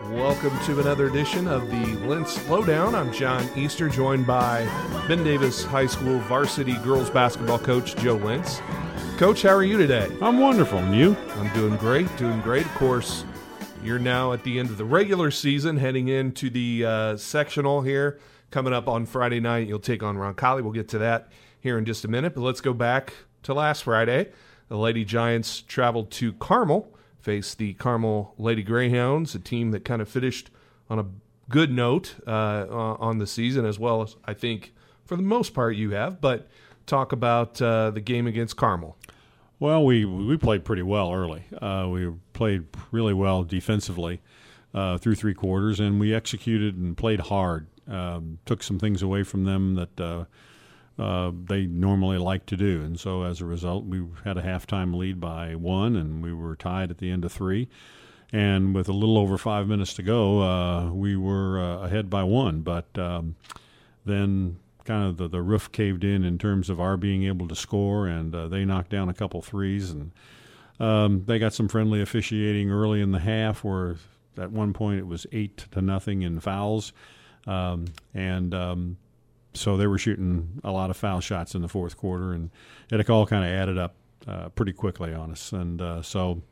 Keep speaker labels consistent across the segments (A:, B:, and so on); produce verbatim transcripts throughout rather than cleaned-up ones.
A: Welcome to another edition of the Lentz Lowdown. I'm John Easter, joined by Ben Davis High School varsity girls basketball coach Joe Lentz. Coach, how are you today?
B: I'm wonderful. And you?
A: I'm doing great, doing great. Of course, you're now at the end of the regular season, heading into the uh, sectional here. Coming up on Friday night, you'll take on Roncalli. We'll get to that here in just a minute. But let's go back to last Friday. The Lady Giants traveled to Carmel, faced the Carmel Lady Greyhounds, a team that kind of finished on a good note uh, on the season, as well as I think for the most part you have. But talk about uh, the game against Carmel.
B: Well, we we played pretty well early. Uh, we played really well defensively uh, through three quarters, and we executed and played hard. Um, took some things away from them that uh, uh, they normally like to do. And so as a result, we had a halftime lead by one, and we were tied at the end of three. And with a little over five minutes to go, uh, we were uh, ahead by one. But um, then kind of the, the roof caved in in terms of our being able to score, and uh, they knocked down a couple threes. And um, they got some friendly officiating early in the half, where at one point it was eight to nothing in fouls. Um, and um, so they were shooting a lot of foul shots in the fourth quarter, and it all kind of added up uh, pretty quickly on us. And uh, so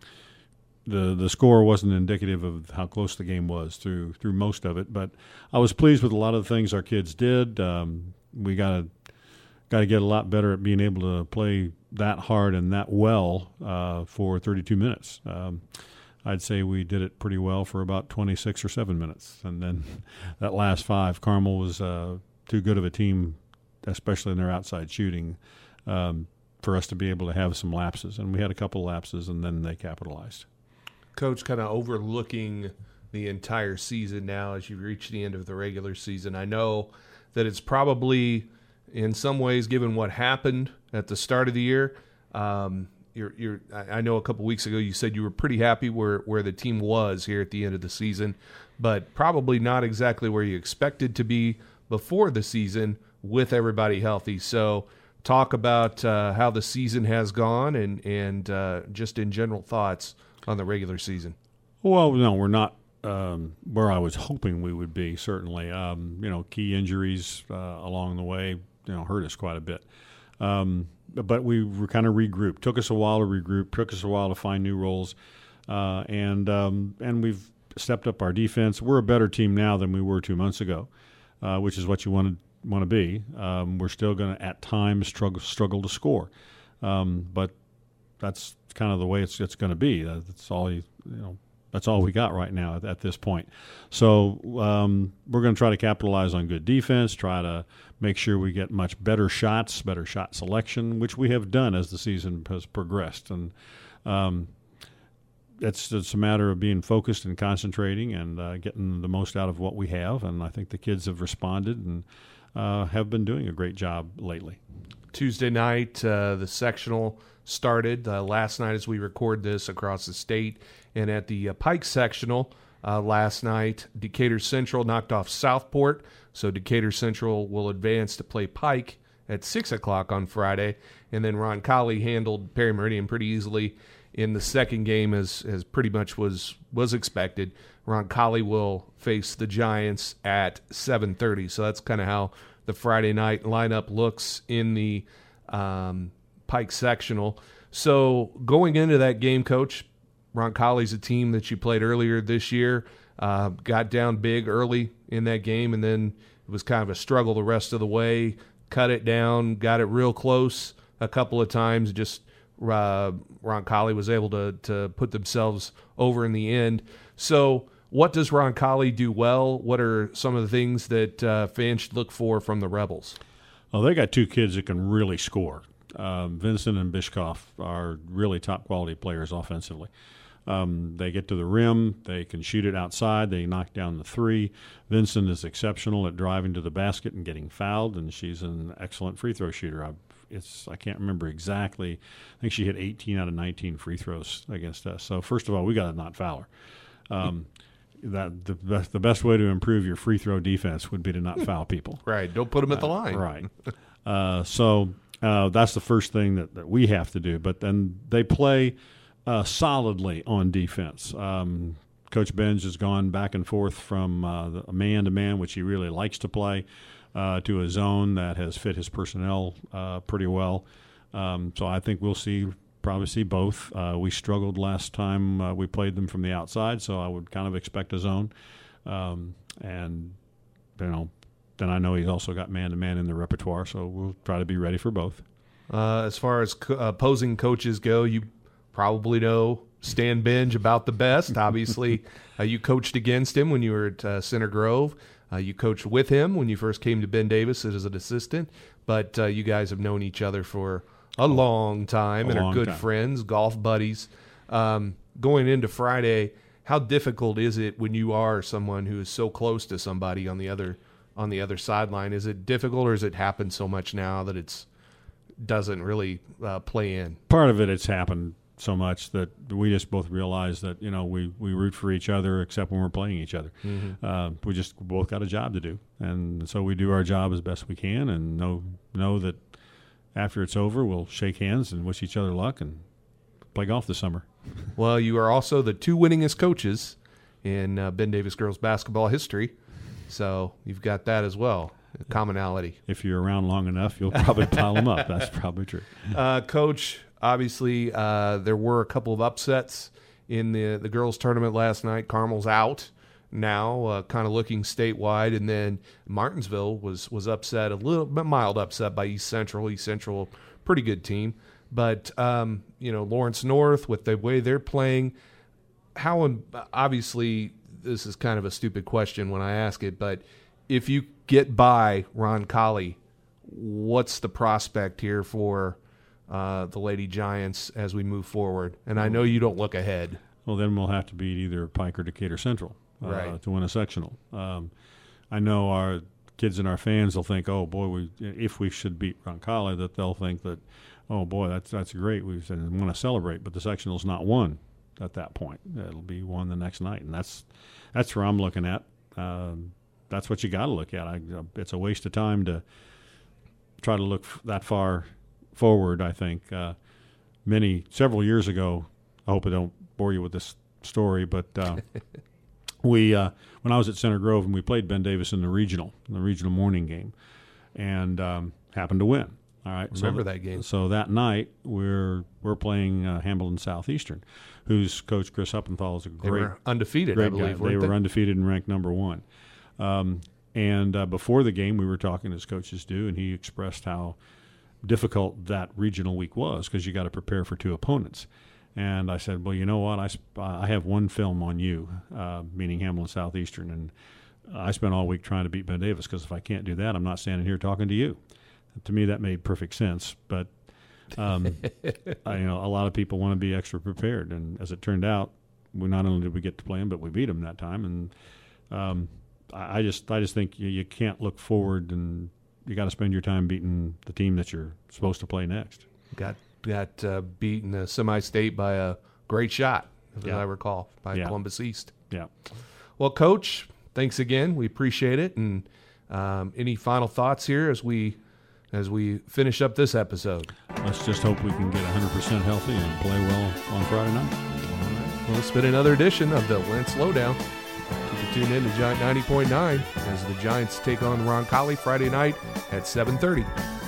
B: the the score wasn't indicative of how close the game was through through most of it. But I was pleased with a lot of the things our kids did. Um, we got to got to get a lot better at being able to play that hard and that well uh, for thirty-two minutes. Um, I'd say we did it pretty well for about twenty-six or seven minutes. And then that last five, Carmel was uh, too good of a team, especially in their outside shooting, um, for us to be able to have some lapses. And we had a couple lapses, and then they capitalized.
A: Coach, kind of overlooking the entire season now as you reach the end of the regular season. I know that it's probably, in some ways, given what happened at the start of the year, um, You're, you're, I know a couple weeks ago you said you were pretty happy where, where the team was here at the end of the season, but probably not exactly where you expected to be before the season with everybody healthy. So talk about uh, how the season has gone and, and uh, just in general thoughts on the regular season.
B: Well, no, we're not um, where I was hoping we would be, certainly. Um, you know, key injuries uh, along the way, you know, hurt us quite a bit. Um, but we were kind of regrouped. Took us a while to regroup. Took us a while to find new roles, uh, and um, and we've stepped up our defense. We're a better team now than we were two months ago, uh, which is what you want to want to be. Um, we're still going to at times struggle struggle to score, um, but that's kind of the way it's it's going to be. That's all you you know. That's all we got right now at, at this point. So um, we're going to try to capitalize on good defense, try to make sure we get much better shots, better shot selection, which we have done as the season has progressed. And um, it's, it's a matter of being focused and concentrating and uh, getting the most out of what we have. And I think the kids have responded and uh, have been doing a great job lately.
A: Tuesday night, uh, the sectional started uh, last night as we record this across the state. And at the uh, Pike sectional uh, last night, Decatur Central knocked off Southport. So Decatur Central will advance to play Pike at six o'clock on Friday. And then Roncalli handled Perry Meridian pretty easily in the second game, as, as pretty much was, was expected. Roncalli will face the Giants at seven thirty. So that's kind of how the Friday night lineup looks in the um, Pike sectional. So going into that game, Coach, Roncalli's a team that you played earlier this year, uh, got down big early in that game, and then it was kind of a struggle the rest of the way, cut it down, got it real close a couple of times. Just uh, Roncalli was able to, to put themselves over in the end. So what does Roncalli do well? What are some of the things that uh, fans should look for from the Rebels?
B: Well, they got two kids that can really score. Um, Vincent and Bishkoff are really top-quality players offensively. Um, they get to the rim. They can shoot it outside. They knock down the three. Vincent is exceptional at driving to the basket and getting fouled, and she's an excellent free throw shooter. I, it's I can't remember exactly. I think she hit eighteen out of nineteen free throws against us. So first of all, we got to not foul her. Um, that the best, the best way to improve your free throw defense would be to not foul people.
A: Right. Don't put them at the line.
B: Uh, right. Uh, so uh, that's the first thing that, that we have to do. But then they play uh, solidly on defense. Um, Coach Benj has gone back and forth from uh, the man to man, which he really likes to play, uh, to a zone that has fit his personnel uh, pretty well. Um, so I think we'll see probably see both. Uh, we struggled last time uh, we played them from the outside, so I would kind of expect a zone. Um, and, you know, then I know he's also got man-to-man in the repertoire, so we'll try to be ready for both.
A: Uh, as far as co- opposing coaches go, you probably know Stan Benj about the best. Obviously, uh, you coached against him when you were at uh, Center Grove. Uh, you coached with him when you first came to Ben Davis as an assistant, but uh, you guys have known each other for a long time
B: a
A: and
B: long
A: are good
B: time.
A: friends, golf buddies. Um, going into Friday, how difficult is it when you are someone who is so close to somebody on the other on the other sideline? Is it difficult, or has it happened so much now that it's doesn't really uh, play in?
B: Part of it, it's happened so much that we just both realize that, you know, we, we root for each other except when we're playing each other.
A: Mm-hmm.
B: Uh, we just both got a job to do, and so we do our job as best we can, and know know that after it's over, we'll shake hands and wish each other luck and play golf this summer.
A: Well, you are also the two winningest coaches in uh, Ben Davis girls basketball history, so you've got that as well, commonality.
B: If you're around long enough, you'll probably pile them up. That's probably true.
A: Uh, Coach, obviously, uh, there were a couple of upsets in the the girls' tournament last night. Carmel's out now, uh, kind of looking statewide, and then Martinsville was was upset, a little bit mild upset by East Central. East Central, pretty good team, but um, you know, Lawrence North with the way they're playing. How obviously this is kind of a stupid question when I ask it, but if you get by Ron Colley, what's the prospect here for uh, the Lady Giants as we move forward? And I know you don't look ahead.
B: Well, then we'll have to beat either Pike or Decatur Central uh,
A: Right.
B: to win a sectional. Um, I know our kids and our fans will think, oh, boy, we if we should beat Roncalli, that they'll think that, oh, boy, that's that's great. We want to celebrate, but the sectional's not won at that point. It'll be won the next night, and that's that's where I'm looking at. Um, that's what you got to look at. I, it's a waste of time to try to look f- that far forward, I think. Uh, many, several years ago, I hope I don't bore you with this story, but uh, we, uh, when I was at Center Grove, and we played Ben Davis in the regional, in the regional morning game, and um, happened to win. All right,
A: Remember
B: so
A: that game.
B: So that night we're we're playing uh, Hamilton Southeastern, whose coach Chris Uppenthal is a
A: They
B: great,
A: were undefeated,
B: great
A: I believe.
B: guy.
A: weren't
B: They
A: they
B: were undefeated and ranked number one. Um, and uh, before the game, we were talking as coaches do, and he expressed how difficult that regional week was because you got to prepare for two opponents. And I said, well, you know what? I, sp- I have one film on you, uh, meaning Hamilton Southeastern, and I spent all week trying to beat Ben Davis because if I can't do that, I'm not standing here talking to you. To me, that made perfect sense. But um, I, you know, a lot of people want to be extra prepared, and as it turned out, we not only did we get to play him, but we beat him that time. And um, I, I just, I just think you, you can't look forward, and you got to spend your time beating the team that you're supposed to play next.
A: Got got uh, beat in the semi-state by a great shot, as
B: Yeah.
A: I recall, by
B: Yeah.
A: Columbus East.
B: Yeah.
A: Well, Coach, thanks again. We appreciate it. And um, any final thoughts here as we as we finish up this episode?
B: Let's just hope we can get one hundred percent healthy and play well on Friday night.
A: All right. Well, it's been another edition of the Lance Lowdown. Keep it tuned in to Giant ninety point nine as the Giants take on Roncalli Friday night at seven thirty.